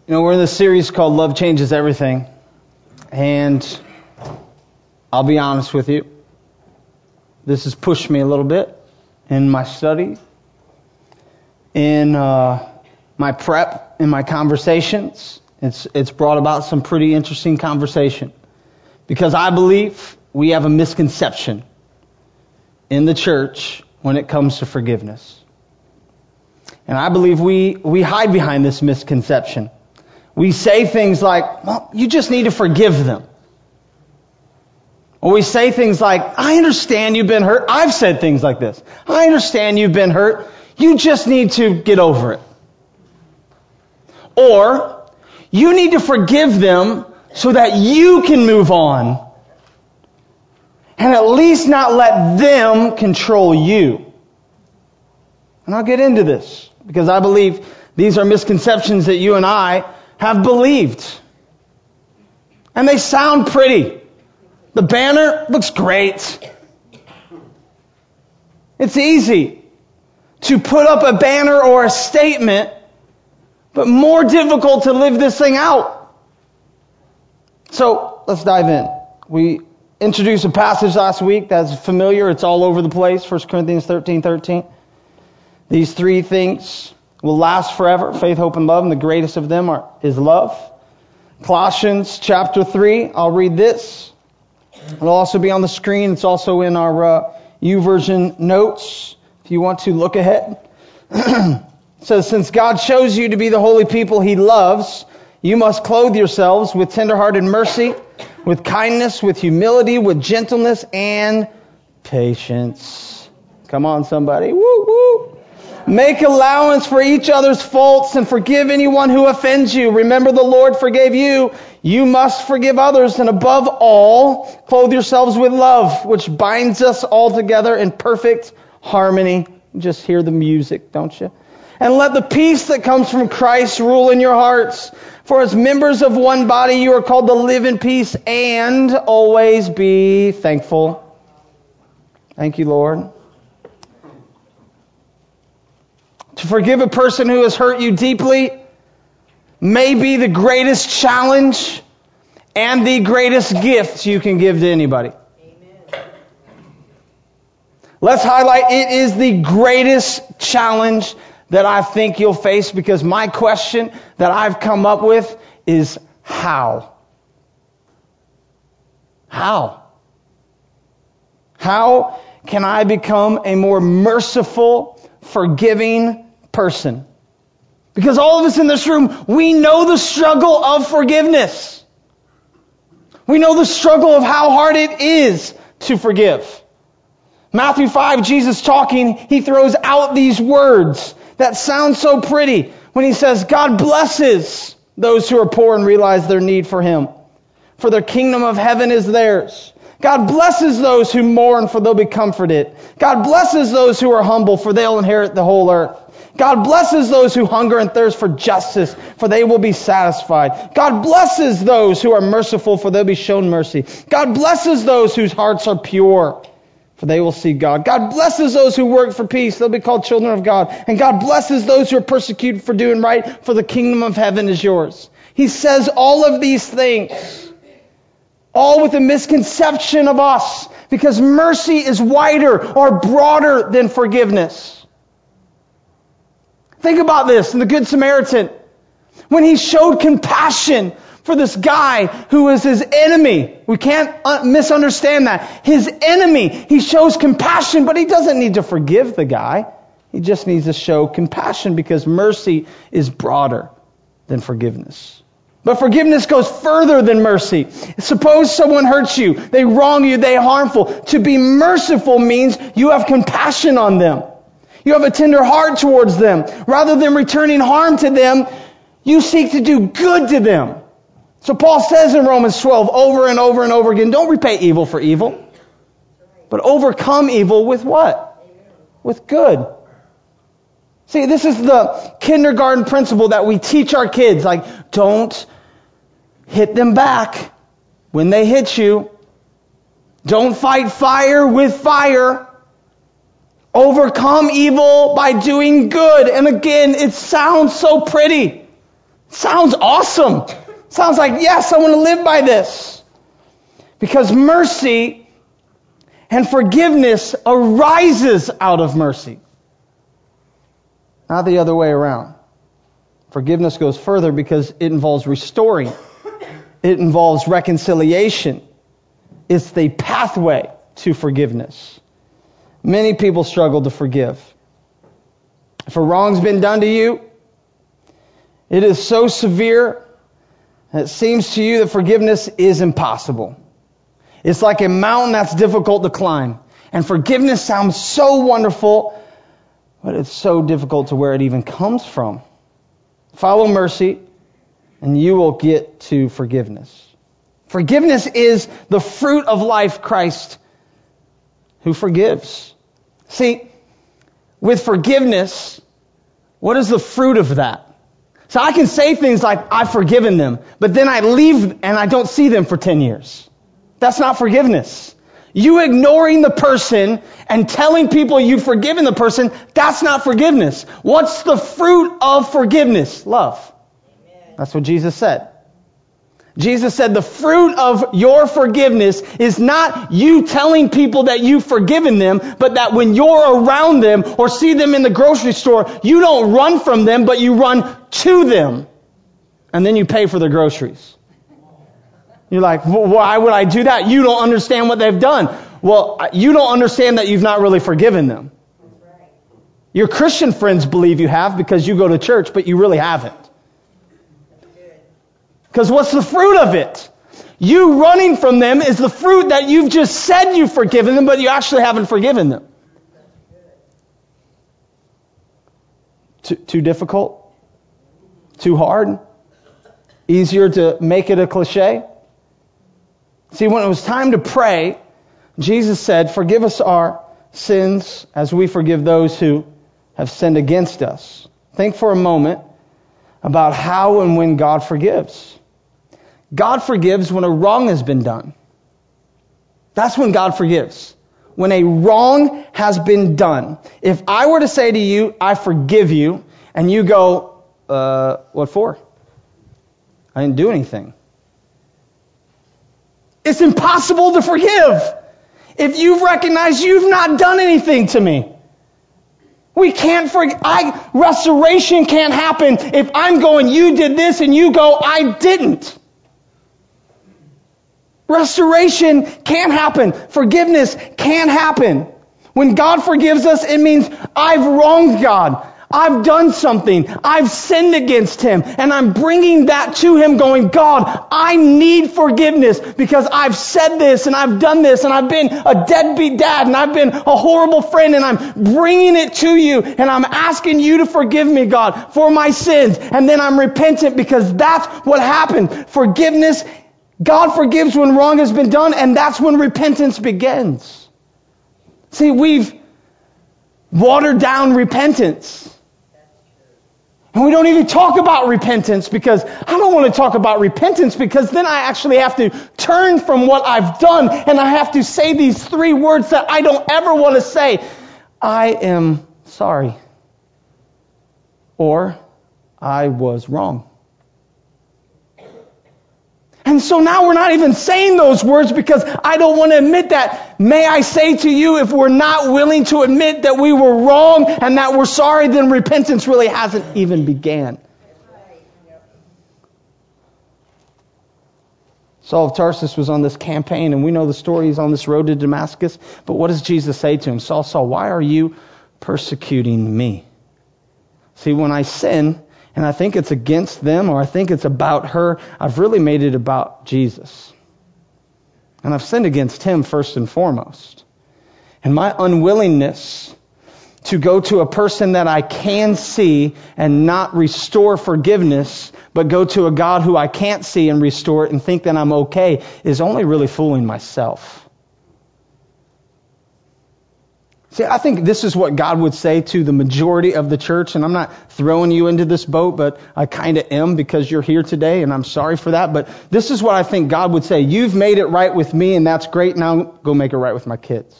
We're in this series called Love Changes Everything, and I'll be honest with you, this has pushed me a little bit in my study, in my prep, in my conversations. It's brought about some pretty interesting conversation, because I believe we have a misconception in the church when it comes to forgiveness. And I believe we hide behind this misconception. We say things like, well, you just need to forgive them. Or we say things like, I understand you've been hurt. I've said things like this. I understand you've been hurt. You just need to get over it. Or, you need to forgive them so that you can move on. And at least not let them control you. And I'll get into this, because I believe these are misconceptions that you and I have believed. And they sound pretty. The banner looks great. It's easy to put up a banner or a statement, but more difficult to live this thing out. So, let's dive in. We introduced a passage last week that's familiar. It's all over the place. 1 Corinthians 13:13. These three things will last forever: faith, hope, and love, and the greatest of them is love. Colossians chapter 3, I'll read this. It'll also be on the screen. It's also in our YouVersion notes if you want to look ahead. It says, since God chose you to be the holy people He loves, you must clothe yourselves with tenderhearted mercy, with kindness, with humility, with gentleness, and patience. Come on, somebody. Woo, woo. Make allowance for each other's faults and forgive anyone who offends you. Remember, the Lord forgave you. You must forgive others. And above all, clothe yourselves with love, which binds us all together in perfect harmony. Just hear the music, don't you? And let the peace that comes from Christ rule in your hearts. For as members of one body, you are called to live in peace and always be thankful. Thank you, Lord. To forgive a person who has hurt you deeply may be the greatest challenge and the greatest gift you can give to anybody. Amen. Let's highlight, it is the greatest challenge that I think you'll face, because my question that I've come up with is how? How? How can I become a more merciful, forgiving person? Because all of us in this room, we know the struggle of forgiveness. We know the struggle of how hard it is to forgive. Matthew 5, Jesus talking, He throws out these words that sound so pretty when He says, God blesses those who are poor and realize their need for Him, for the kingdom of heaven is theirs. God blesses those who mourn, for they'll be comforted. God blesses those who are humble, for they'll inherit the whole earth. God blesses those who hunger and thirst for justice, for they will be satisfied. God blesses those who are merciful, for they'll be shown mercy. God blesses those whose hearts are pure, for they will see God. God blesses those who work for peace, they'll be called children of God. And God blesses those who are persecuted for doing right, for the kingdom of heaven is yours. He says all of these things, all with a misconception of us, because mercy is wider or broader than forgiveness. Think about this in the Good Samaritan. When He showed compassion for this guy who was His enemy. We can't misunderstand that. His enemy. He shows compassion, but He doesn't need to forgive the guy. He just needs to show compassion, because mercy is broader than forgiveness. But forgiveness goes further than mercy. Suppose someone hurts you, they wrong you, they harmful. To be merciful means you have compassion on them. You have a tender heart towards them. Rather than returning harm to them, you seek to do good to them. So Paul says in Romans 12 over and over and over again, don't repay evil for evil, but overcome evil with what? With good. See, this is the kindergarten principle that we teach our kids. Like, don't hit them back when they hit you. Don't fight fire with fire. Overcome evil by doing good. And again, it sounds so pretty. It Sounds awesome. Sounds like, yes, I want to live by this. Because mercy and forgiveness arises out of mercy. Not the other way around. Forgiveness goes further because it involves restoring. It involves reconciliation. It's the pathway to forgiveness. Many people struggle to forgive. If a wrong's been done to you, it is so severe that it seems to you that forgiveness is impossible. It's like a mountain that's difficult to climb. And forgiveness sounds so wonderful, but it's so difficult to where it even comes from. Follow mercy, and you will get to forgiveness. Forgiveness is the fruit of life, Christ who forgives. See, with forgiveness, what is the fruit of that? So I can say things like, I've forgiven them, but then I leave and I don't see them for 10 years. That's not forgiveness. You ignoring the person and telling people you've forgiven the person, that's not forgiveness. What's the fruit of forgiveness? Love. Amen. That's what Jesus said. Jesus said the fruit of your forgiveness is not you telling people that you've forgiven them, but that when you're around them or see them in the grocery store, you don't run from them, but you run to them. And then you pay for their groceries. You're like, well, why would I do that? You don't understand what they've done. Well, you don't understand that you've not really forgiven them. Your Christian friends believe you have because you go to church, but you really haven't. Because what's the fruit of it? You running from them is the fruit that you've just said you've forgiven them, but you actually haven't forgiven them. Too difficult? Too hard? Easier to make it a cliche? See, when it was time to pray, Jesus said, forgive us our sins as we forgive those who have sinned against us. Think for a moment about how and when God forgives. God forgives when a wrong has been done. That's when God forgives. When a wrong has been done. If I were to say to you, I forgive you, and you go, what for? I didn't do anything. It's impossible to forgive if you've recognized you've not done anything to me. We can't forgive. Restoration can't happen if I'm going, you did this, and you go, I didn't. Restoration can't happen. Forgiveness can't happen. When God forgives us, it means I've wronged God. I've done something. I've sinned against Him. And I'm bringing that to Him going, God, I need forgiveness because I've said this and I've done this and I've been a deadbeat dad and I've been a horrible friend and I'm bringing it to you and I'm asking you to forgive me, God, for my sins. And then I'm repentant because that's what happened. Forgiveness, God forgives when wrong has been done, and that's when repentance begins. See, we've watered down repentance. And we don't even talk about repentance because I don't want to talk about repentance because then I actually have to turn from what I've done and I have to say these 3 words that I don't ever want to say. I am sorry. Or I was wrong. And so now we're not even saying those words because I don't want to admit that. May I say to you, if we're not willing to admit that we were wrong and that we're sorry, then repentance really hasn't even began. Saul of Tarsus was on this campaign, and we know the story. He's on this road to Damascus. But what does Jesus say to him? Saul, Saul, why are you persecuting me? See, when I sin, and I think it's against them, or I think it's about her, I've really made it about Jesus. And I've sinned against Him first and foremost. And my unwillingness to go to a person that I can see and not restore forgiveness, but go to a God who I can't see and restore it and think that I'm okay, is only really fooling myself. See, I think this is what God would say to the majority of the church, and I'm not throwing you into this boat, but I kind of am because you're here today, and I'm sorry for that, but this is what I think God would say. You've made it right with me, and that's great. Now go make it right with my kids.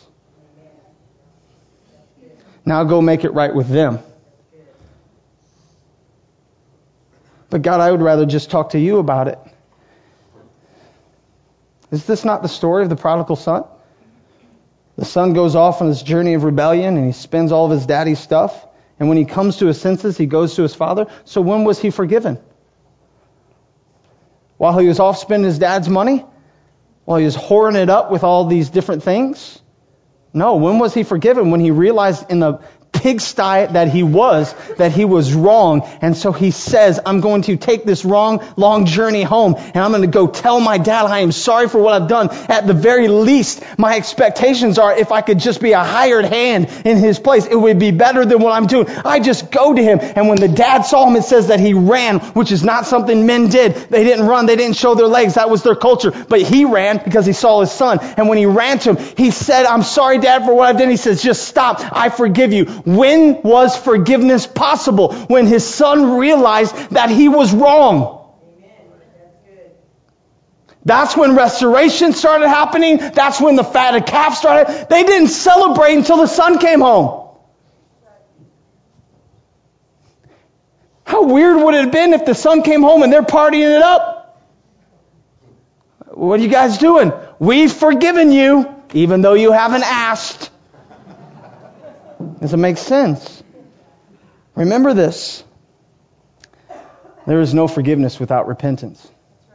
Now go make it right with them. But God, I would rather just talk to you about it. Is this not the story of the prodigal son? The son goes off on this journey of rebellion and he spends all of his daddy's stuff. And when he comes to his senses, he goes to his father. So when was he forgiven? While he was off spending his dad's money? While he was whoring it up with all these different things? No, when was he forgiven? When he realized in the pigsty that he was wrong. And so he says, I'm going to take this long journey home and I'm going to go tell my dad I am sorry for what I've done. At the very least, my expectations are if I could just be a hired hand in his place, it would be better than what I'm doing. I just go to him. And when the dad saw him, it says that he ran, which is not something men did. They didn't run. They didn't show their legs. That was their culture. But he ran because he saw his son. And when he ran to him, he said, I'm sorry, Dad, for what I've done. He says, just stop. I forgive you. When was forgiveness possible? When his son realized that he was wrong. That's when restoration started happening. That's when the fatted calf started. They didn't celebrate until the son came home. How weird would it have been if the son came home and they're partying it up? What are you guys doing? We've forgiven you, even though you haven't asked. Does it make sense? Remember this. There is no forgiveness without repentance.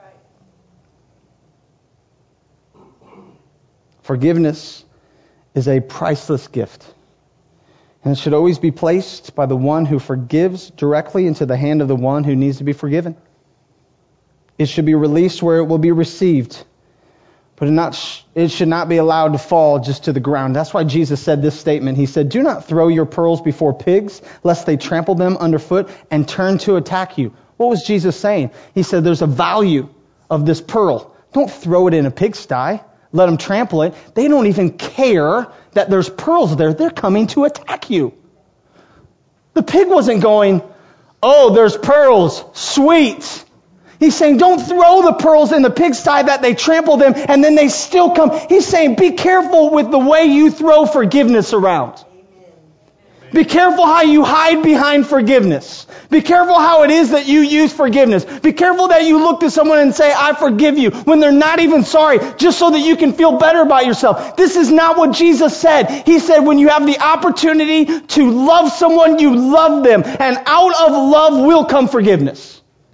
Forgiveness is a priceless gift. And it should always be placed by the one who forgives directly into the hand of the one who needs to be forgiven. It should be released where it will be received. But it should not be allowed to fall just to the ground. That's why Jesus said this statement. He said, do not throw your pearls before pigs, lest they trample them underfoot and turn to attack you. What was Jesus saying? He said, there's a value of this pearl. Don't throw it in a pigsty. Let them trample it. They don't even care that there's pearls there. They're coming to attack you. The pig wasn't going, oh, there's pearls. Sweet. He's saying, don't throw the pearls in the pigsty that they trample them and then they still come. He's saying, be careful with the way you throw forgiveness around. Be careful how you hide behind forgiveness. Be careful how it is that you use forgiveness. Be careful that you look to someone and say, I forgive you, when they're not even sorry, just so that you can feel better about yourself. This is not what Jesus said. He said, when you have the opportunity to love someone, you love them. And out of love will come forgiveness.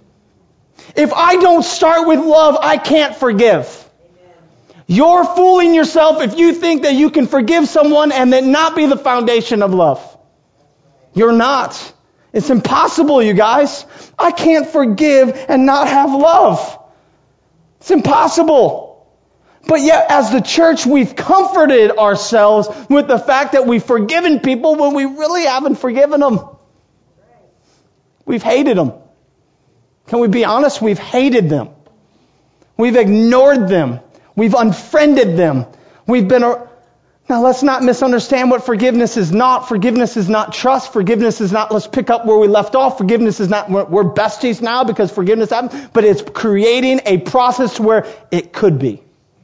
If I don't start with love, I can't forgive. You're fooling yourself if you think that you can forgive someone and then not be the foundation of love. You're not. It's impossible, you guys. I can't forgive and not have love. It's impossible. But yet, as the church, we've comforted ourselves with the fact that we've forgiven people when we really haven't forgiven them. We've hated them. Can we be honest? We've hated them. We've ignored them. We've unfriended them. Now let's not misunderstand what forgiveness is not. Forgiveness is not trust. Forgiveness is not let's pick up where we left off. Forgiveness is not we're besties now because forgiveness happened. But it's creating a process to where it could be.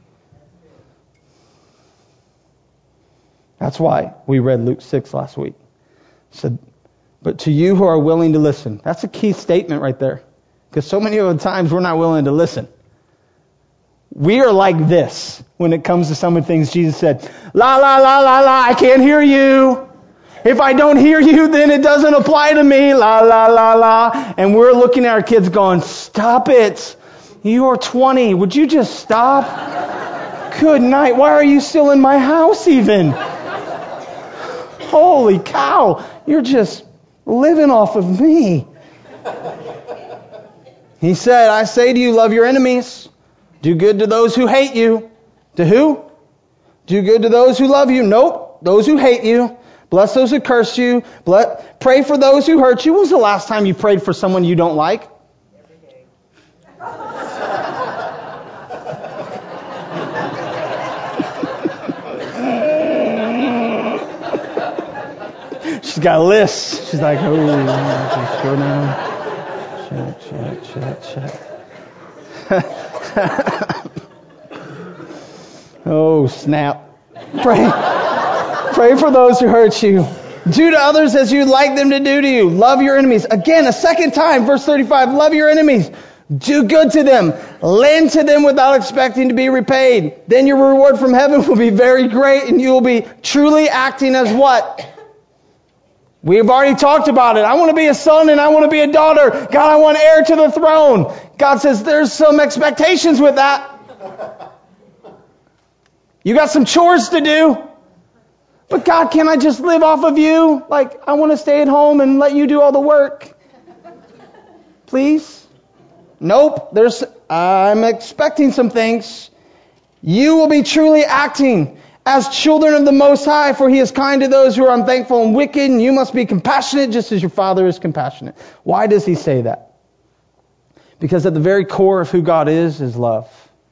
That's why we read Luke 6 last week. It said, but to you who are willing to listen. That's a key statement right there. Because so many of the times we're not willing to listen. We are like this when it comes to some of the things Jesus said. La, la, la, la, la, I can't hear you. If I don't hear you, then it doesn't apply to me. La, la, la, la. And we're looking at our kids going, stop it. You are 20. Would you just stop? Good night. Why are you still in my house even? Holy cow. You're just living off of me. He said, I say to you, love your enemies. Do good to those who hate you. To who? Do good to those who love you. Nope. Those who hate you. Bless those who curse you. Pray for those who hurt you. When was the last time you prayed for someone you don't like? Every day. She's got a list. She's like, oh, just go down. Check. Oh, snap. Pray for those who hurt you. Do to others as you'd like them to do to you. Love your enemies. Again, a second time, verse 35, love your enemies. Do good to them. Lend to them without expecting to be repaid. Then your reward from heaven will be very great, and you will be truly acting as what? We've already talked about it. I want to be a son and I want to be a daughter. God, I want heir to the throne. God says there's some expectations with that. You got some chores to do. But God, can I just live off of you? Like, I want to stay at home and let you do all the work. Please? Nope. I'm expecting some things. You will be truly acting as children of the Most High, for He is kind to those who are unthankful and wicked, and you must be compassionate just as your Father is compassionate. Why does He say that? Because at the very core of who God is love.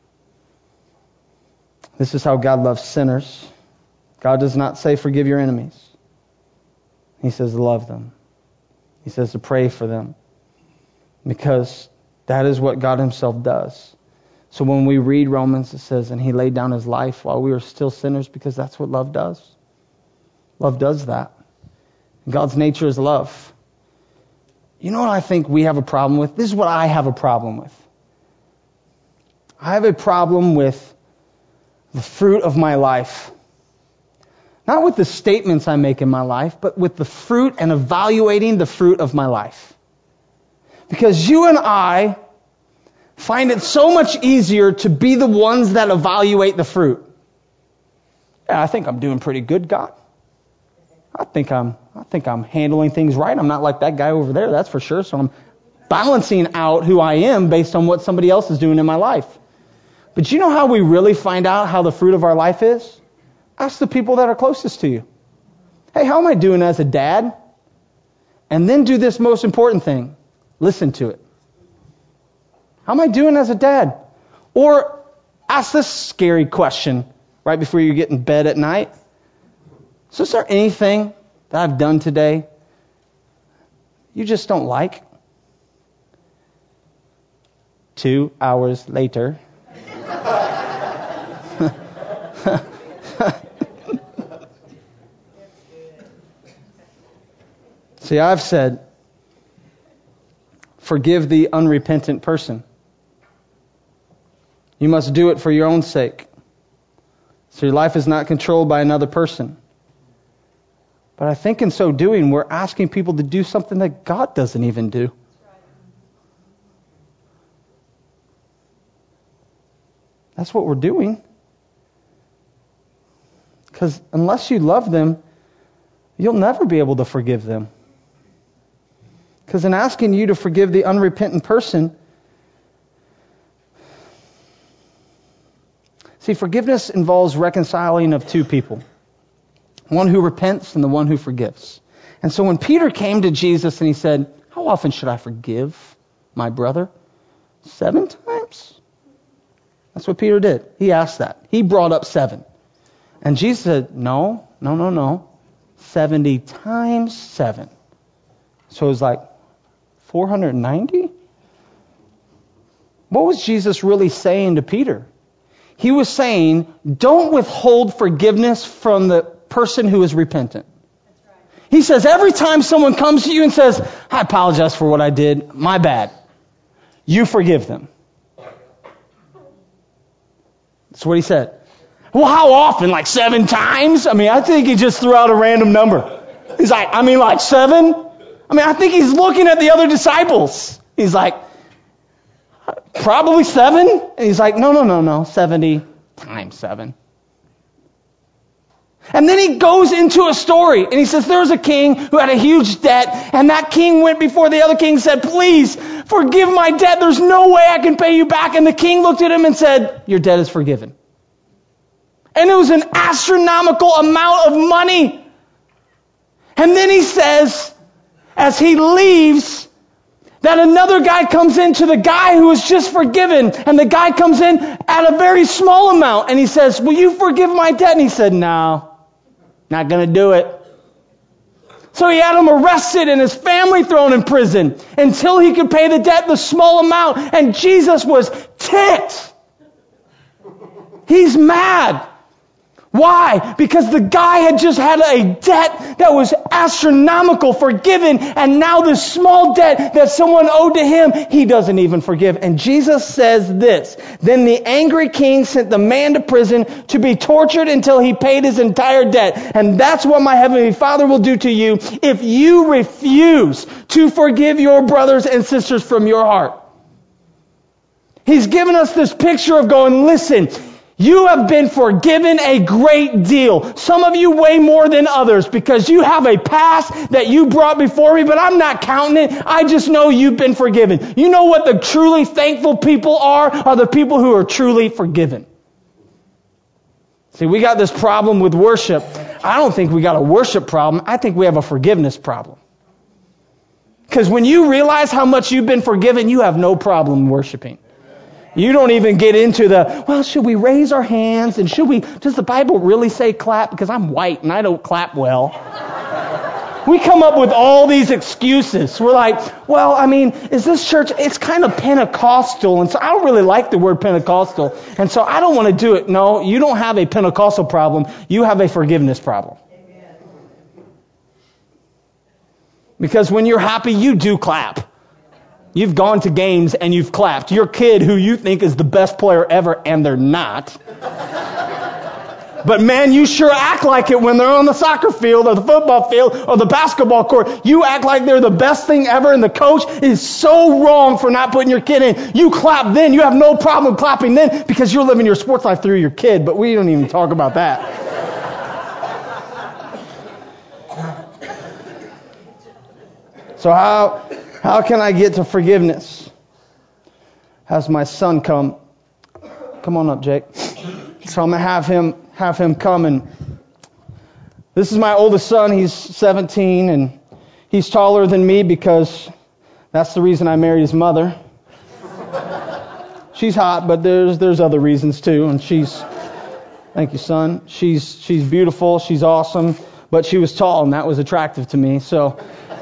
This is how God loves sinners. God does not say forgive your enemies. He says love them. He says to pray for them. Because that is what God Himself does. So when we read Romans, it says, and He laid down His life while we were still sinners, because that's what love does. Love does that. God's nature is love. You know what I think we have a problem with? This is what I have a problem with. I have a problem with the fruit of my life. Not with the statements I make in my life, but with the fruit and evaluating the fruit of my life. Because you and I find it so much easier to be the ones that evaluate the fruit. Yeah, I think I'm doing pretty good, God. I think I'm handling things right. I'm not like that guy over there, that's for sure. So I'm balancing out who I am based on what somebody else is doing in my life. But you know how we really find out how the fruit of our life is? Ask the people that are closest to you. Hey, how am I doing as a dad? And then do this most important thing. Listen to it. How am I doing as a dad? Or ask this scary question right before you get in bed at night. So is there anything that I've done today you just don't like? 2 hours later. See, I've said, forgive the unrepentant person. You must do it for your own sake. So your life is not controlled by another person. But I think in so doing, we're asking people to do something that God doesn't even do. That's what we're doing. Because unless you love them, you'll never be able to forgive them. Because in asking you to forgive the unrepentant person, see, forgiveness involves reconciling of two people. One who repents and the one who forgives. And so when Peter came to Jesus and he said, how often should I forgive my brother? 7 times? That's what Peter did. He asked that. He brought up 7. And Jesus said, no. 70 times 7. So it was like 490? What was Jesus really saying to Peter? He was saying, don't withhold forgiveness from the person who is repentant. He says, every time someone comes to you and says, I apologize for what I did, my bad, you forgive them. That's what he said. Well, how often? Like 7 times? I mean, I think he just threw out a random number. He's like, like 7? I think he's looking at the other disciples. He's like, probably 7? And he's like, no, 70 times 7. And then he goes into a story, and he says, there was a king who had a huge debt, and that king went before the other king and said, please, forgive my debt. There's no way I can pay you back. And the king looked at him and said, your debt is forgiven. And it was an astronomical amount of money. And then he says, as he leaves, that another guy comes in to the guy who was just forgiven. And the guy comes in at a very small amount. And he says, will you forgive my debt? And he said, no, not going to do it. So he had him arrested and his family thrown in prison until he could pay the debt, the small amount. And Jesus was ticked. He's mad. Why? Because the guy had just had a debt that was astronomical forgiven, and now this small debt that someone owed to him, he doesn't even forgive. And Jesus says this, then the angry king sent the man to prison to be tortured until he paid his entire debt. And that's what my heavenly Father will do to you if you refuse to forgive your brothers and sisters from your heart. He's given us this picture of going, listen, you have been forgiven a great deal. Some of you way more than others because you have a past that you brought before me, but I'm not counting it. I just know you've been forgiven. You know what the truly thankful people are the people who are truly forgiven. See, we got this problem with worship. I don't think we got a worship problem. I think we have a forgiveness problem. Because when you realize how much you've been forgiven, you have no problem worshiping. You don't even get into well, should we raise our hands? And does the Bible really say clap? Because I'm white and I don't clap well. We come up with all these excuses. We're like, well, I mean, is this church, it's kind of Pentecostal. And so I don't really like the word Pentecostal. And so I don't want to do it. No, you don't have a Pentecostal problem. You have a forgiveness problem. Because when you're happy, you do clap. You've gone to games and you've clapped. Your kid who you think is the best player ever, and they're not. But man, you sure act like it when they're on the soccer field or the football field or the basketball court. You act like they're the best thing ever, and the coach is so wrong for not putting your kid in. You clap then. You have no problem clapping then because you're living your sports life through your kid, but we don't even talk about that. So how can I get to forgiveness? Has my son come on up, Jake. So I'm going to have him come, and this is my oldest son. He's 17 and he's taller than me because that's the reason I married his mother. She's hot, but there's other reasons too, and thank you, son. She's beautiful, she's awesome, but she was tall and that was attractive to me. So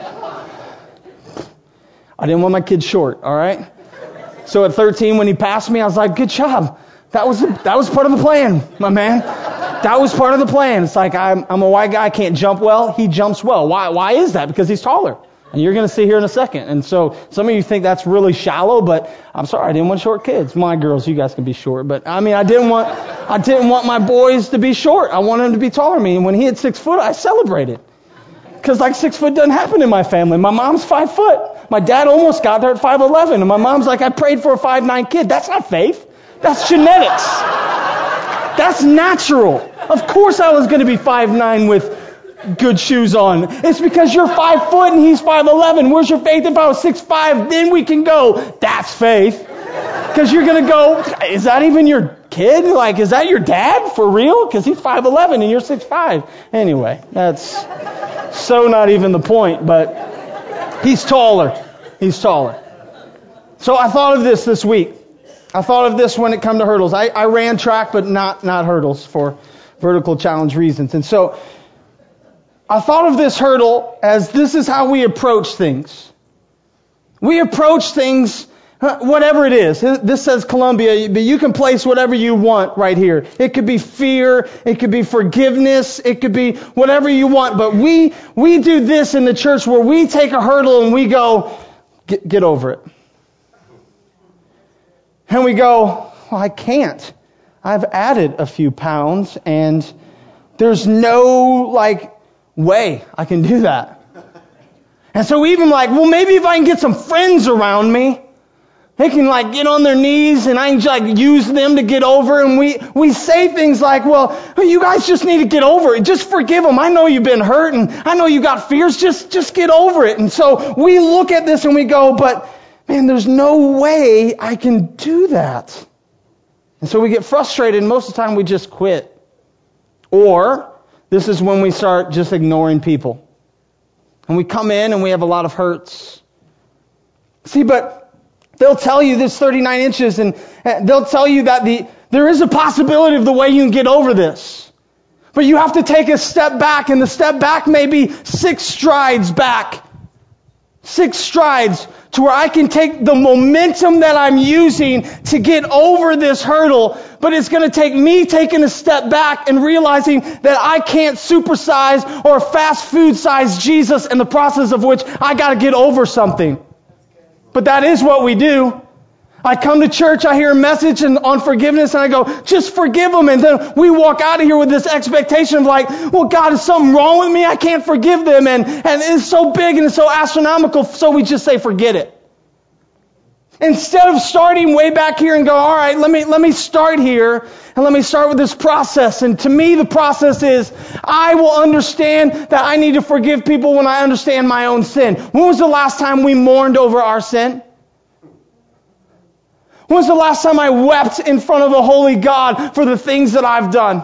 I didn't want my kid short, all right? So at 13, when he passed me, I was like, good job. That was part of the plan, my man. That was part of the plan. It's like, I'm a white guy, I can't jump well. He jumps well. Why is that? Because he's taller. And you're going to see here in a second. And so some of you think that's really shallow, but I'm sorry, I didn't want short kids. My girls, you guys can be short. But I mean, I didn't want my boys to be short. I wanted them to be taller than me. And when he hit 6 foot, I celebrated. Because 6 foot doesn't happen in my family. My mom's 5 foot. My dad almost got there at 5'11", and my mom's like, I prayed for a 5'9" kid. That's not faith. That's genetics. That's natural. Of course I was going to be 5'9" with good shoes on. It's because you're 5 foot and he's 5'11". Where's your faith? If I was 6'5", then we can go. That's faith. Because you're going to go, is that even your kid? Like, is that your dad for real? Because he's 5'11" and you're 6'5". Anyway, that's so not even the point, but he's taller. He's taller. So I thought of this week. I thought of this when it come to hurdles. I ran track, but not hurdles for vertical challenge reasons. And so I thought of this hurdle as this is how we approach things. We approach things, whatever it is. This says Columbia, but you can place whatever you want right here. It could be fear. It could be forgiveness. It could be whatever you want. But we do this in the church where we take a hurdle and we go, get over it. And we go, well, I can't. I've added a few pounds and there's no way I can do that. And so we even well, maybe if I can get some friends around me, they can get on their knees and I can use them to get over. And we say things like, well, you guys just need to get over it. Just forgive them. I know you've been hurt and I know you got fears. Just get over it. And so we look at this and we go, but man, there's no way I can do that. And so we get frustrated and most of the time we just quit. Or this is when we start just ignoring people. And we come in and we have a lot of hurts. See, but they'll tell you this 39 inches and they'll tell you that there is a possibility of the way you can get over this. But you have to take a step back, and the step back may be 6 strides back. 6 strides to where I can take the momentum that I'm using to get over this hurdle, but it's going to take me taking a step back and realizing that I can't supersize or fast food size Jesus in the process of which I got to get over something. But that is what we do. I come to church, I hear a message on forgiveness, and I go, just forgive them. And then we walk out of here with this expectation of like, well, God, is something wrong with me? I can't forgive them. And it's so big and it's so astronomical, so we just say, forget it. Instead of starting way back here and go, all right, let me start here, and let me start with this process. And to me, the process is, I will understand that I need to forgive people when I understand my own sin. When was the last time we mourned over our sin? When was the last time I wept in front of a holy God for the things that I've done?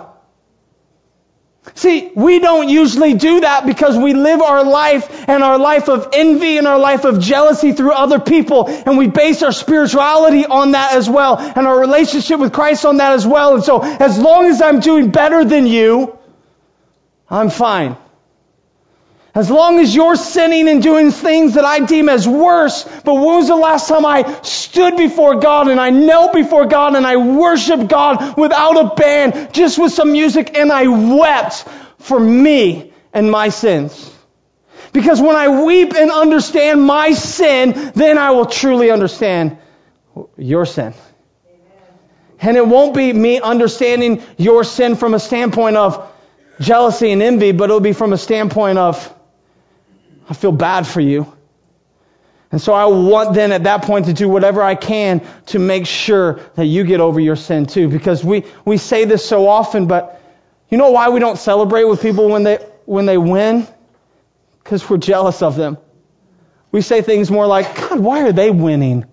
See, we don't usually do that because we live our life and our life of envy and our life of jealousy through other people, and we base our spirituality on that as well, and our relationship with Christ on that as well. And so, as long as I'm doing better than you, I'm fine. As long as you're sinning and doing things that I deem as worse, but when was the last time I stood before God and I knelt before God and I worshiped God without a band, just with some music, and I wept for me and my sins? Because when I weep and understand my sin, then I will truly understand your sin. And it won't be me understanding your sin from a standpoint of jealousy and envy, but it'll be from a standpoint of, I feel bad for you. And so I want then at that point to do whatever I can to make sure that you get over your sin too. Because we say this so often, but you know why we don't celebrate with people when they win? Because we're jealous of them. We say things more like, God, why are they winning?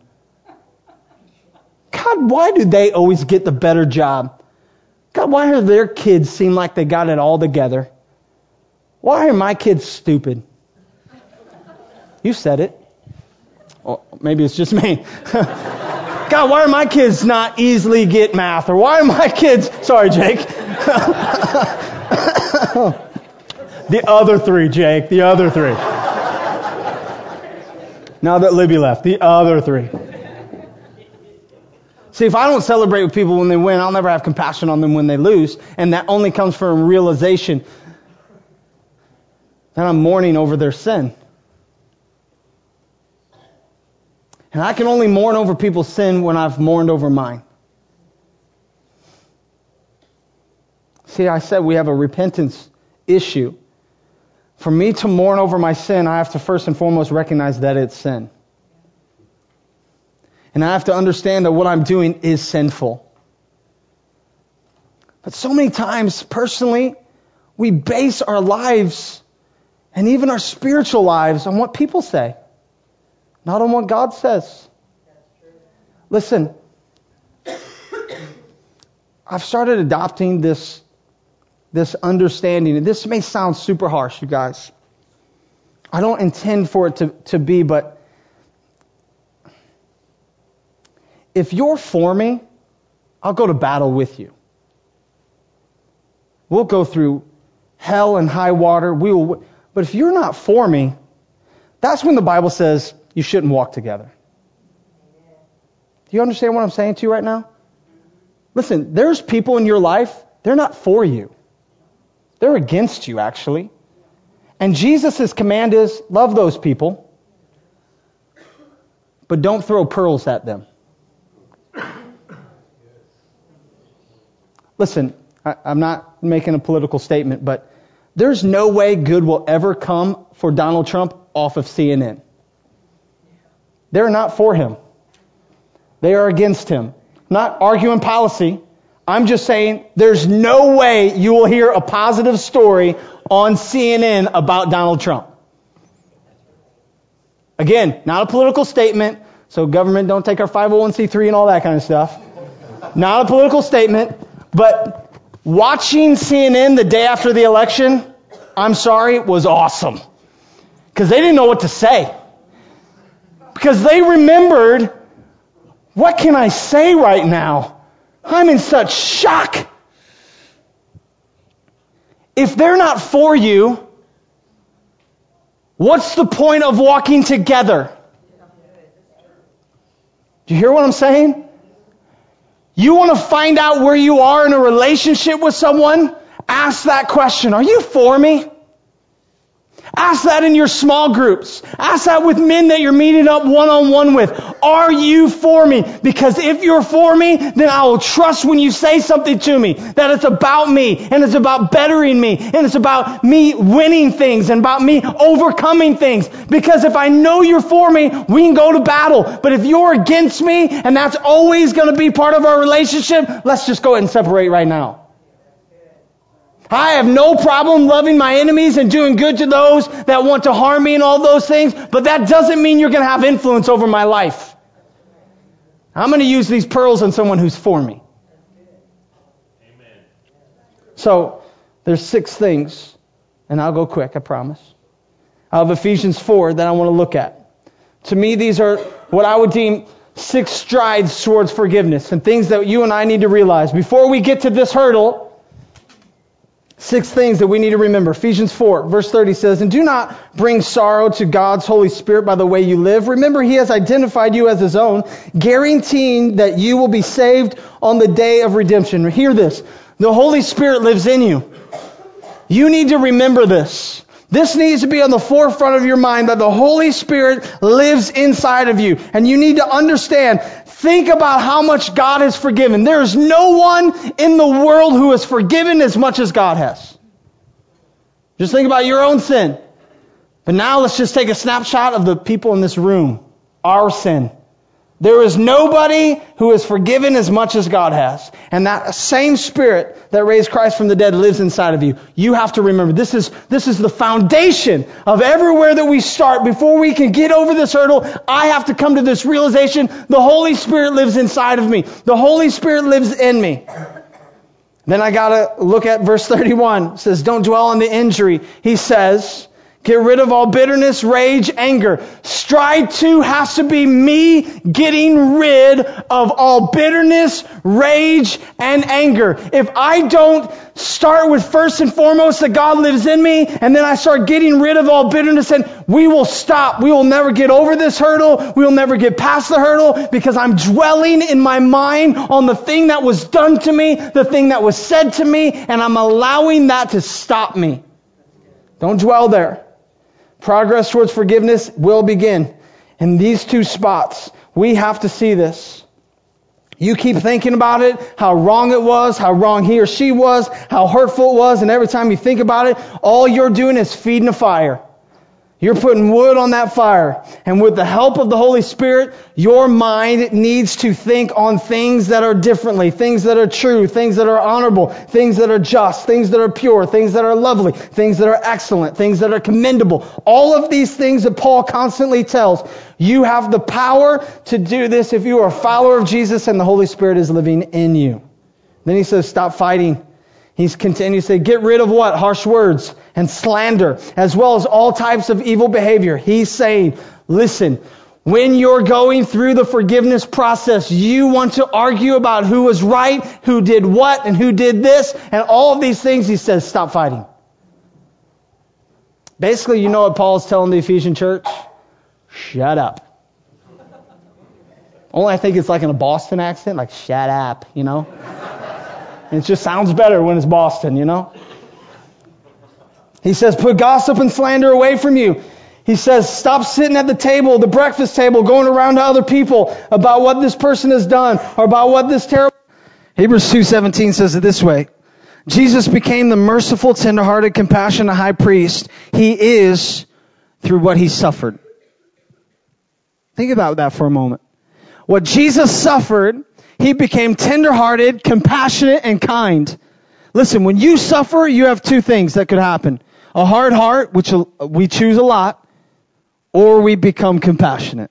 God, why do they always get the better job? God, why do their kids seem like they got it all together? Why are my kids stupid? You said it. Or maybe it's just me. God, why are my kids not easily get math? Or why are my kids... Sorry, Jake. The other three, Jake. The other three. Now that Libby left. The other three. See, if I don't celebrate with people when they win, I'll never have compassion on them when they lose. And that only comes from realization that I'm mourning over their sin. And I can only mourn over people's sin when I've mourned over mine. See, I said we have a repentance issue. For me to mourn over my sin, I have to first and foremost recognize that it's sin. And I have to understand that what I'm doing is sinful. But so many times, personally, we base our lives and even our spiritual lives on what people say. Not on what God says. Listen, I've started adopting this understanding, and this may sound super harsh, you guys. I don't intend for it to be, but if you're for me, I'll go to battle with you. We'll go through hell and high water. But if you're not for me, that's when the Bible says you shouldn't walk together. Do you understand what I'm saying to you right now? Listen, there's people in your life, they're not for you. They're against you, actually. And Jesus' command is, love those people, but don't throw pearls at them. Listen, I'm not making a political statement, but there's no way good will ever come for Donald Trump off of CNN. They're not for him. They are against him. I'm not arguing policy. I'm just saying there's no way you will hear a positive story on CNN about Donald Trump. Again, not a political statement, so government don't take our 501c3 and all that kind of stuff. Not a political statement, but watching CNN the day after the election, I'm sorry, was awesome. Because they didn't know what to say. Because they remembered, what can I say right now? I'm in such shock. If they're not for you, what's the point of walking together? Do you hear what I'm saying? You want to find out where you are in a relationship with someone? Ask that question. Are you for me? Ask that in your small groups. Ask that with men that you're meeting up one-on-one with. Are you for me? Because if you're for me, then I will trust when you say something to me that it's about me and it's about bettering me and it's about me winning things and about me overcoming things. Because if I know you're for me, we can go to battle. But if you're against me and that's always going to be part of our relationship, let's just go ahead and separate right now. I have no problem loving my enemies and doing good to those that want to harm me and all those things, but that doesn't mean you're going to have influence over my life. I'm going to use these pearls on someone who's for me. Amen. So, there's 6 things, and I'll go quick, I promise. I have Ephesians 4 that I want to look at. To me, these are what I would deem 6 strides towards forgiveness and things that you and I need to realize. Before we get to this hurdle, 6 things that we need to remember. Ephesians 4, verse 30 says, "And do not bring sorrow to God's Holy Spirit by the way you live. Remember, He has identified you as His own, guaranteeing that you will be saved on the day of redemption." Hear this. The Holy Spirit lives in you. You need to remember this. This needs to be on the forefront of your mind that the Holy Spirit lives inside of you. And you need to understand, think about how much God has forgiven. There is no one in the world who has forgiven as much as God has. Just think about your own sin. But now let's just take a snapshot of the people in this room. Our sin. There is nobody who has forgiven as much as God has. And that same Spirit that raised Christ from the dead lives inside of you. You have to remember, this is the foundation of everywhere that we start. Before we can get over this hurdle, I have to come to this realization, the Holy Spirit lives inside of me. The Holy Spirit lives in me. Then I got to look at verse 31. It says, don't dwell on the injury. He says, get rid of all bitterness, rage, anger. Stride 2 has to be me getting rid of all bitterness, rage, and anger. If I don't start with first and foremost that God lives in me, and then I start getting rid of all bitterness, and we will stop. We will never get over this hurdle. We will never get past the hurdle because I'm dwelling in my mind on the thing that was done to me, the thing that was said to me, and I'm allowing that to stop me. Don't dwell there. Progress towards forgiveness will begin in these 2 spots. We have to see this. You keep thinking about it, how wrong it was, how wrong he or she was, how hurtful it was, and every time you think about it, all you're doing is feeding a fire. You're putting wood on that fire. And with the help of the Holy Spirit, your mind needs to think on things that are differently, things that are true, things that are honorable, things that are just, things that are pure, things that are lovely, things that are excellent, things that are commendable. All of these things that Paul constantly tells. You have the power to do this if you are a follower of Jesus and the Holy Spirit is living in you. Then he says, stop fighting. He's continuing to say, get rid of what? Harsh words and slander, as well as all types of evil behavior. He's saying, listen, when you're going through the forgiveness process, you want to argue about who was right, who did what, and who did this, and all of these things. He says, stop fighting. Basically, you know what Paul is telling the Ephesian church? Shut up. Only I think it's like in a Boston accent, like shut up, you know? It just sounds better when it's Boston, you know? He says, put gossip and slander away from you. He says, stop sitting at the table, the breakfast table, going around to other people about what this person has done or about what this terrible... Hebrews 2:17 says it this way. Jesus became the merciful, tenderhearted, compassionate high priest. He is through what he suffered. Think about that for a moment. What Jesus suffered, he became tenderhearted, compassionate, and kind. Listen, when you suffer, you have 2 things that could happen. A hard heart, which we choose a lot, or we become compassionate.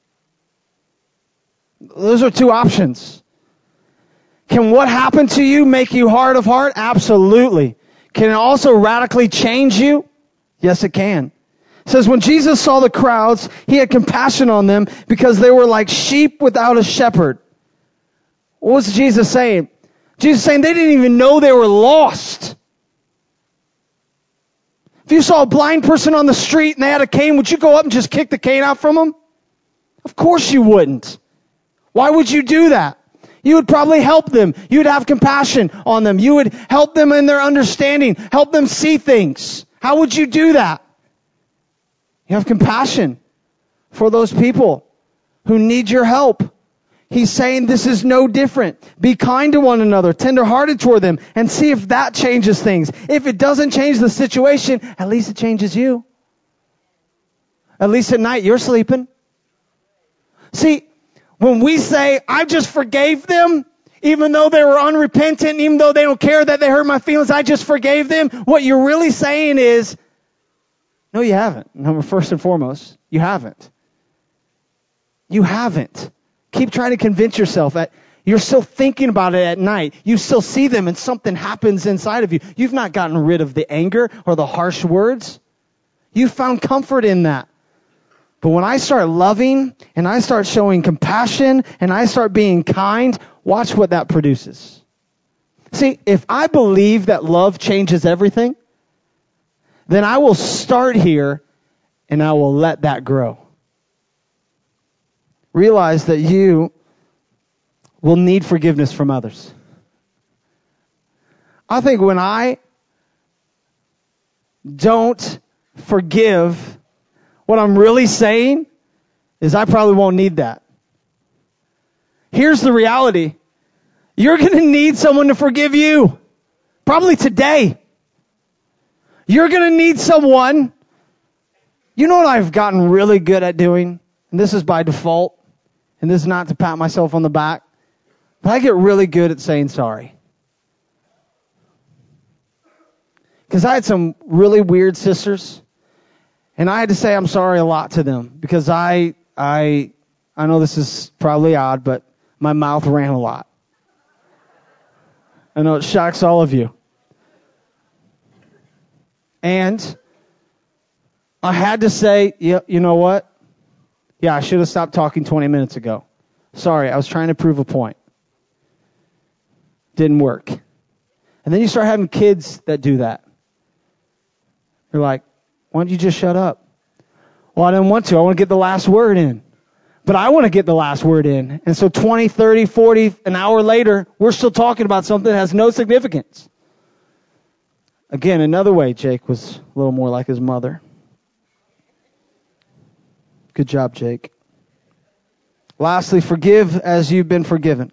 Those are 2 options. Can what happened to you make you hard of heart? Absolutely. Can it also radically change you? Yes, it can. It says, when Jesus saw the crowds, he had compassion on them because they were like sheep without a shepherd. What was Jesus saying? Jesus is saying they didn't even know they were lost. If you saw a blind person on the street and they had a cane, would you go up and just kick the cane out from them? Of course you wouldn't. Why would you do that? You would probably help them. You would have compassion on them. You would help them in their understanding, help them see things. How would you do that? You have compassion for those people who need your help. He's saying this is no different. Be kind to one another, tenderhearted toward them, and see if that changes things. If it doesn't change the situation, at least it changes you. At least at night you're sleeping. See, when we say, I just forgave them, even though they were unrepentant, even though they don't care that they hurt my feelings, I just forgave them, what you're really saying is, no, you haven't. First and foremost, you haven't. You haven't. Keep trying to convince yourself that you're still thinking about it at night. You still see them and something happens inside of you. You've not gotten rid of the anger or the harsh words. You found comfort in that. But when I start loving and I start showing compassion and I start being kind, watch what that produces. See, if I believe that love changes everything, then I will start here and I will let that grow. Realize that you will need forgiveness from others. I think when I don't forgive, what I'm really saying is I probably won't need that. Here's the reality. You're going to need someone to forgive you. Probably today. You're going to need someone. You know what I've gotten really good at doing? And this is by default. And this is not to pat myself on the back. But I get really good at saying sorry. Because I had some really weird sisters. And I had to say I'm sorry a lot to them. Because I know this is probably odd, but my mouth ran a lot. I know it shocks all of you. And I had to say, yeah, you know what? Yeah, I should have stopped talking 20 minutes ago. Sorry, I was trying to prove a point. Didn't work. And then you start having kids that do that. You're like, why don't you just shut up? Well, I didn't want to. I want to get the last word in. But I want to get the last word in. And so 20, 30, 40, an hour later, we're still talking about something that has no significance. Again, another way Jake was a little more like his mother. Good job, Jake. Lastly, forgive as you've been forgiven.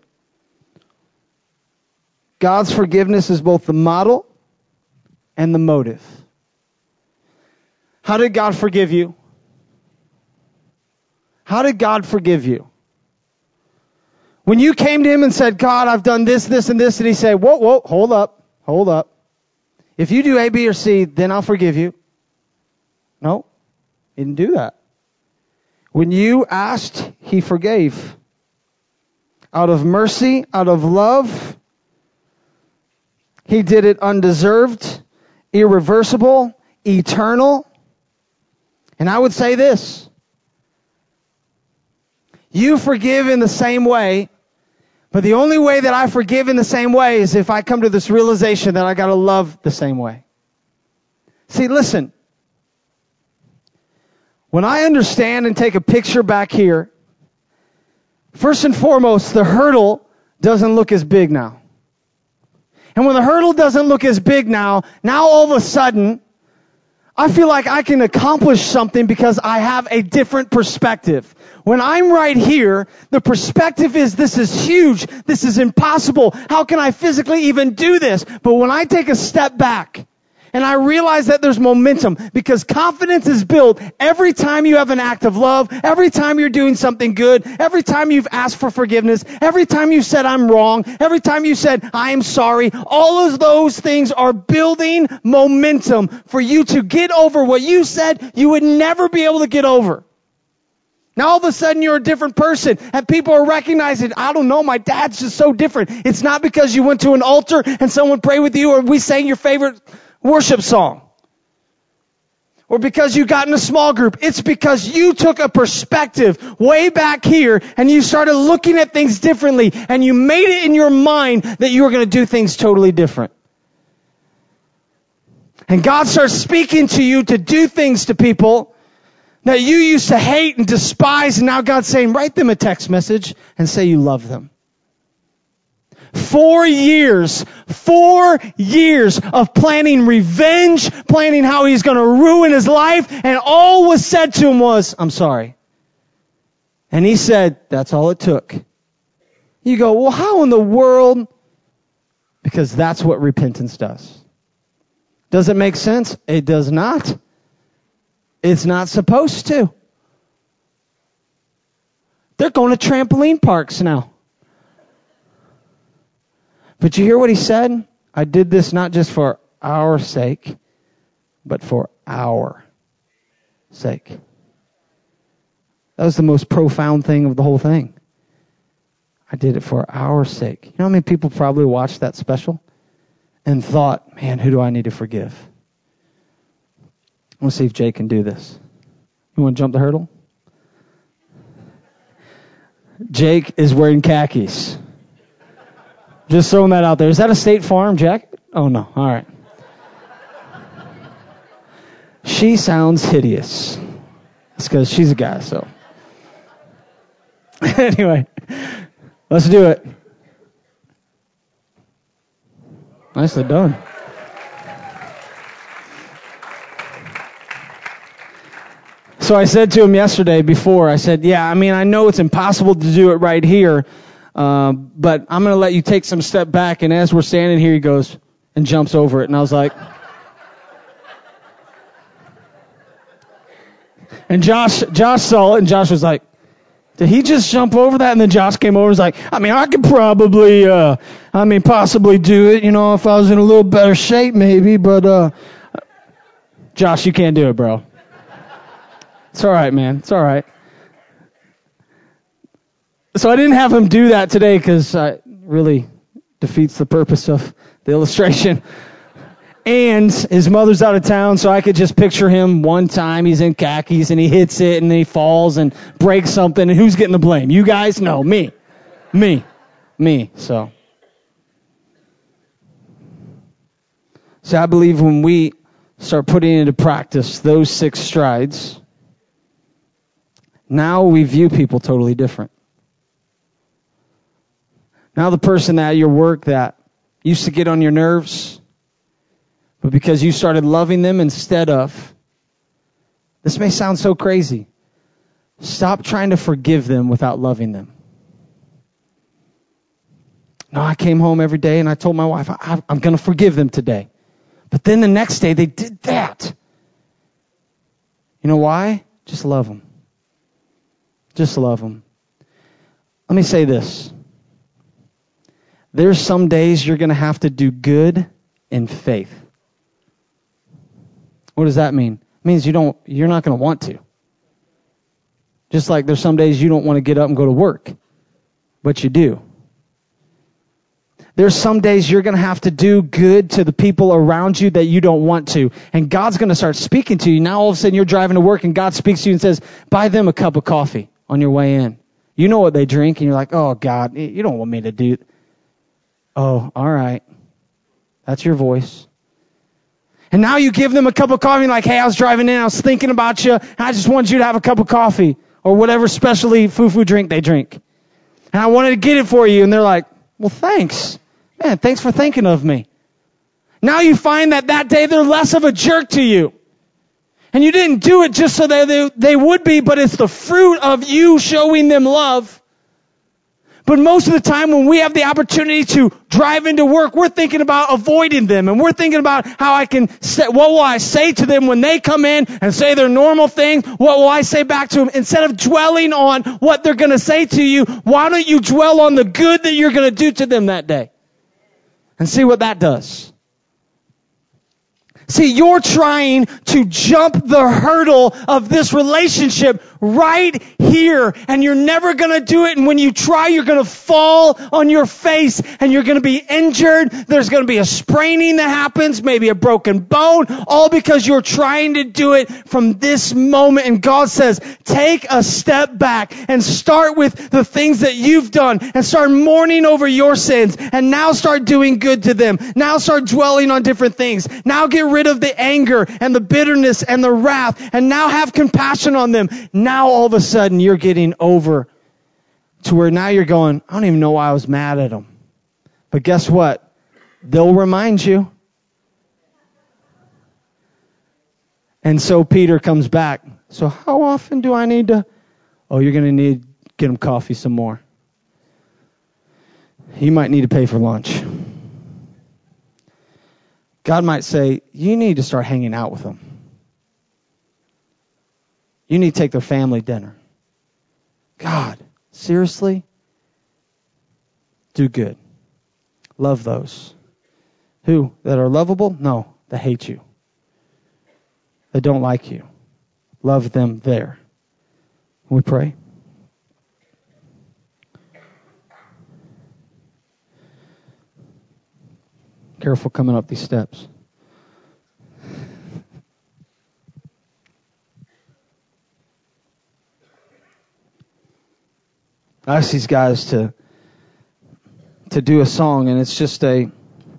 God's forgiveness is both the model and the motive. How did God forgive you? How did God forgive you? When you came to him and said, God, I've done this, this, and this, and he said, whoa, hold up. If you do A, B, or C, then I'll forgive you. No, he didn't do that. When you asked, he forgave. Out of mercy, out of love, he did it undeserved, irreversible, eternal. And I would say this. You forgive in the same way, but the only way that I forgive in the same way is if I come to this realization that I got to love the same way. See, listen. When I understand and take a picture back here, first and foremost, the hurdle doesn't look as big now. And when the hurdle doesn't look as big now all of a sudden, I feel like I can accomplish something because I have a different perspective. When I'm right here, the perspective is this is huge. This is impossible. How can I physically even do this? But when I take a step back and I realize that there's momentum, because confidence is built every time you have an act of love, every time you're doing something good, every time you've asked for forgiveness, every time you said I'm wrong, every time you said I am sorry. All of those things are building momentum for you to get over what you said you would never be able to get over. Now all of a sudden you're a different person and people are recognizing, I don't know, my dad's just so different. It's not because you went to an altar and someone prayed with you or we sang your favorite worship song. Or because you got in a small group. It's because you took a perspective way back here and you started looking at things differently and you made it in your mind that you were going to do things totally different. And God starts speaking to you to do things to people that you used to hate and despise, and now God's saying, write them a text message and say you love them. 4 years of planning revenge, planning how he's going to ruin his life, and all was said to him was, I'm sorry. And he said, that's all it took. You go, well, how in the world? Because that's what repentance does. Does it make sense? It does not. It's not supposed to. They're going to trampoline parks now. But you hear what he said? I did this not just for our sake, but for our sake. That was the most profound thing of the whole thing. I did it for our sake. You know how many people probably watched that special and thought, man, who do I need to forgive? I want to see if Jay can do this. You want to jump the hurdle? Jake is wearing khakis. Just throwing that out there. Is that a State Farm jacket? Oh, no. All right. She sounds hideous. That's because she's a guy, so. Anyway, let's do it. Nicely done. So I said to him yesterday before, I said, I know it's impossible to do it right here, but I'm going to let you take some step back. And as we're standing here, he goes and jumps over it. And I was like, and Josh saw it, and Josh was like, did he just jump over that? And then Josh came over and was like, I could probably, possibly do it, if I was in a little better shape maybe, but, Josh, you can't do it, bro. It's all right, man. It's all right. So I didn't have him do that today because it really defeats the purpose of the illustration. And his mother's out of town, so I could just picture him one time. He's in khakis, and he hits it, and then he falls and breaks something. And who's getting the blame? You guys? No, me. So I believe when we start putting into practice those 6 strides, now we view people totally different. Now the person at your work that used to get on your nerves, but because you started loving them instead of, this may sound so crazy, stop trying to forgive them without loving them. No, I came home every day and I told my wife, I'm going to forgive them today. But then the next day they did that. You know why? Just love them. Just love them. Let me say this. There's some days you're going to have to do good in faith. What does that mean? It means you're not going to want to. Just like there's some days you don't want to get up and go to work, but you do. There's some days you're going to have to do good to the people around you that you don't want to. And God's going to start speaking to you. Now all of a sudden you're driving to work and God speaks to you and says, buy them a cup of coffee on your way in. You know what they drink and you're like, oh God, you don't want me to do it. Oh, all right. That's your voice. And now you give them a cup of coffee and like, hey, I was driving in, I was thinking about you, and I just wanted you to have a cup of coffee or whatever specialty foo-foo drink they drink. And I wanted to get it for you. And they're like, well, thanks. Man, thanks for thinking of me. Now you find that day they're less of a jerk to you. And you didn't do it just so that they would be, but it's the fruit of you showing them love. But most of the time when we have the opportunity to drive into work, we're thinking about avoiding them. And we're thinking about how I can say, what will I say to them when they come in and say their normal thing? What will I say back to them? Instead of dwelling on what they're going to say to you, why don't you dwell on the good that you're going to do to them that day? And see what that does. See, you're trying to jump the hurdle of this relationship right here, and you're never going to do it. And when you try, you're going to fall on your face, and you're going to be injured. There's going to be a spraining that happens, maybe a broken bone, all because you're trying to do it from this moment. And God says, take a step back and start with the things that you've done, and start mourning over your sins, and now start doing good to them. Now start dwelling on different things. Now get rid of the anger and the bitterness and the wrath, and now have compassion on them. Now all of a sudden you're getting over to where now you're going, I don't even know why I was mad at them. But guess what? They'll remind you. And so Peter comes back. So how often do I need to? Oh, you're going to need to get him coffee some more. You might need to pay for lunch. God might say, you need to start hanging out with them. You need to take their family dinner. God, seriously? Do good. Love those. Who? That are lovable? No, that hate you. That don't like you. Love them there. Can we pray? Careful coming up these steps. I asked these guys to do a song, and it's just it's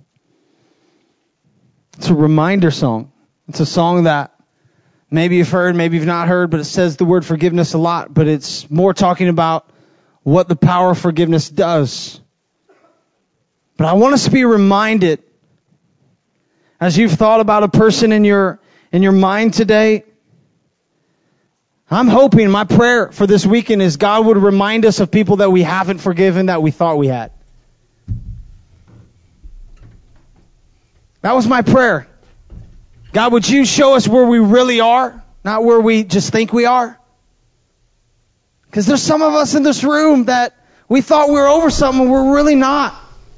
a reminder song. It's a song that maybe you've heard, maybe you've not heard, but it says the word forgiveness a lot, but it's more talking about what the power of forgiveness does. But I want us to be reminded, as you've thought about a person in your mind today, I'm hoping, my prayer for this weekend is God would remind us of people that we haven't forgiven that we thought we had. That was my prayer. God, would you show us where we really are, not where we just think we are? Because there's some of us in this room that we thought we were over something and we're really not.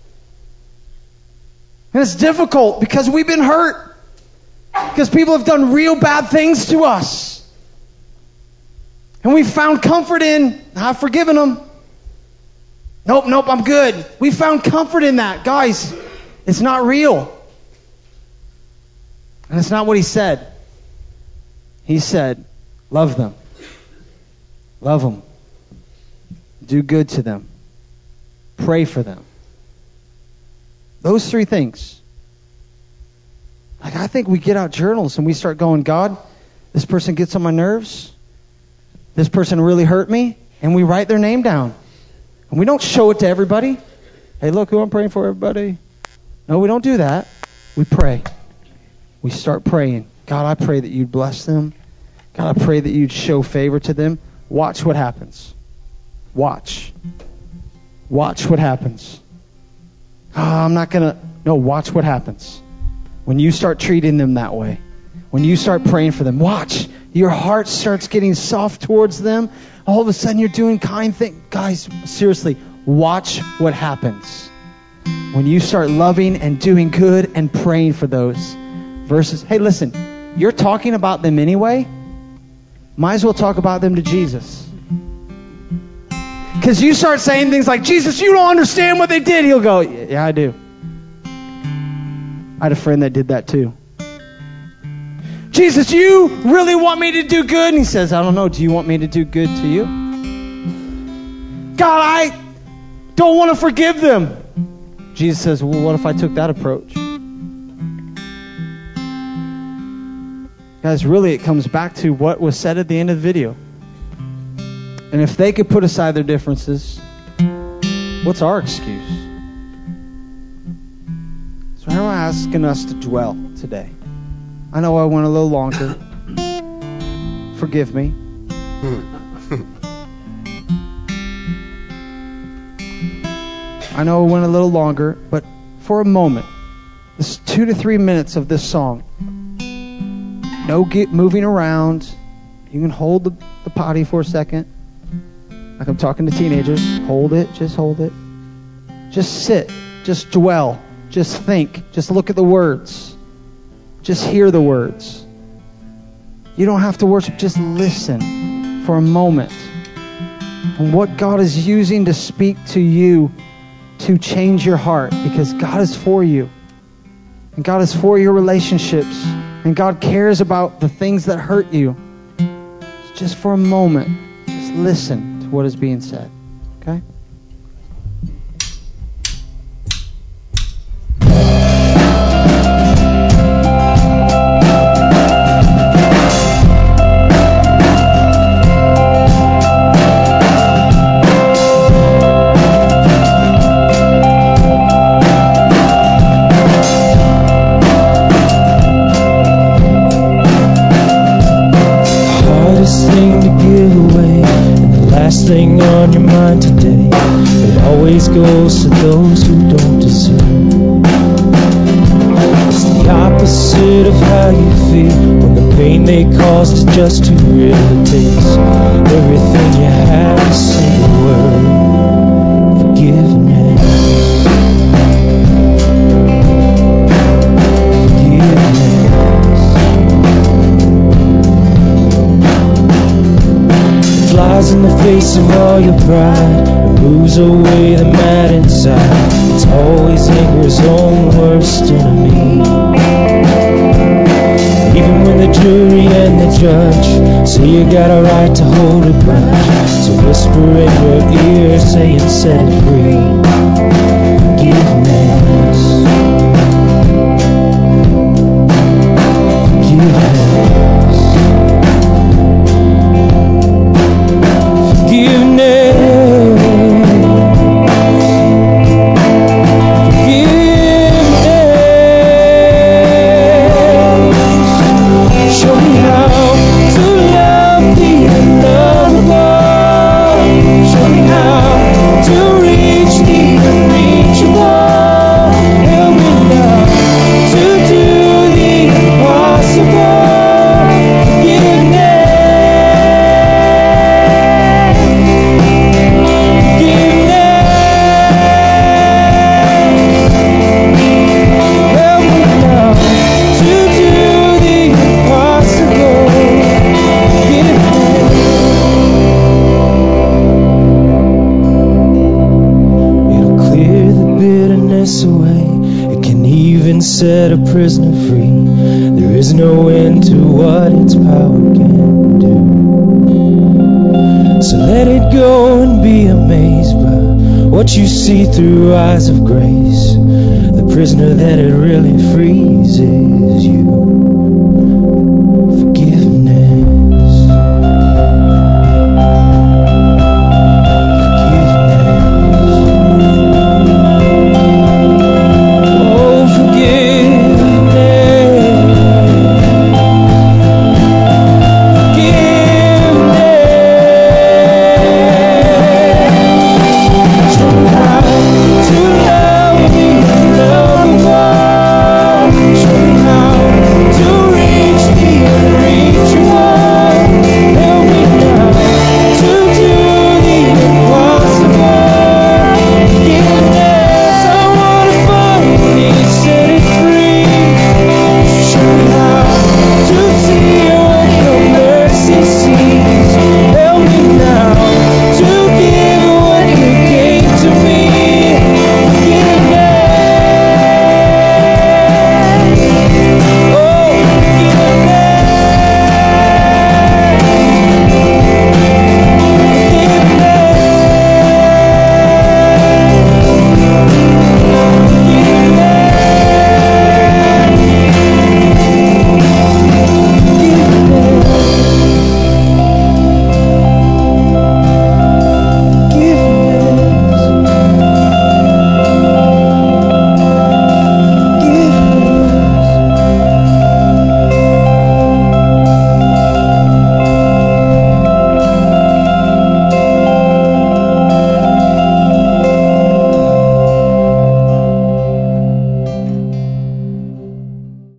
And it's difficult because we've been hurt. Because people have done real bad things to us. And we found comfort in, I've forgiven them. Nope, I'm good. We found comfort in that. Guys, it's not real. And it's not what he said. He said, love them. Love them. Do good to them. Pray for them. Those three things. Like, I think we get out journals and we start going, God, this person gets on my nerves. This person really hurt me. And we write their name down. And we don't show it to everybody. Hey, look who I'm praying for, everybody. No, we don't do that. We pray. We start praying. God, I pray that you'd bless them. God, I pray that you'd show favor to them. Watch what happens. Watch. Watch what happens. Oh, I'm not going to... No, watch what happens. When you start treating them that way. When you start praying for them. Watch. Your heart starts getting soft towards them. All of a sudden you're doing kind things. Guys, seriously, watch what happens. When you start loving and doing good and praying for those verses. Hey, listen, you're talking about them anyway. Might as well talk about them to Jesus. Because you start saying things like, Jesus, you don't understand what they did. He'll go, yeah, I do. I had a friend that did that too. Jesus, you really want me to do good? And he says, I don't know. Do you want me to do good to you? God, I don't want to forgive them. Jesus says, well, what if I took that approach? Guys, really, it comes back to what was said at the end of the video. And if they could put aside their differences, what's our excuse? So I'm asking us to dwell today. I know I went a little longer. Forgive me. I know I went a little longer, but for a moment, this 2 to 3 minutes of this song, no moving around. You can hold the potty for a second. Like I'm talking to teenagers. Hold it. Just hold it. Just sit. Just dwell. Just think. Just look at the words. Just hear the words. You don't have to worship. Just listen for a moment on what God is using to speak to you to change your heart, because God is for you. And God is for your relationships. And God cares about the things that hurt you. Just for a moment, just listen to what is being said. Okay? Thing on your mind today, it always goes to those who don't deserve. It's the opposite of how you feel when the pain they caused is just too real to taste. Everything you have to say a word, forgiveness. Flies in the face of all your pride, removes away the mad inside. It's always anger's own worst enemy. Even when the jury and the judge say you got a right to hold a grudge, so whisper in your ear saying set it free. Forgiveness. Forgiveness. Set a prisoner free. There is no end to what its power can do. So let it go and be amazed by what you see through eyes of grace. The prisoner that it really frees is you.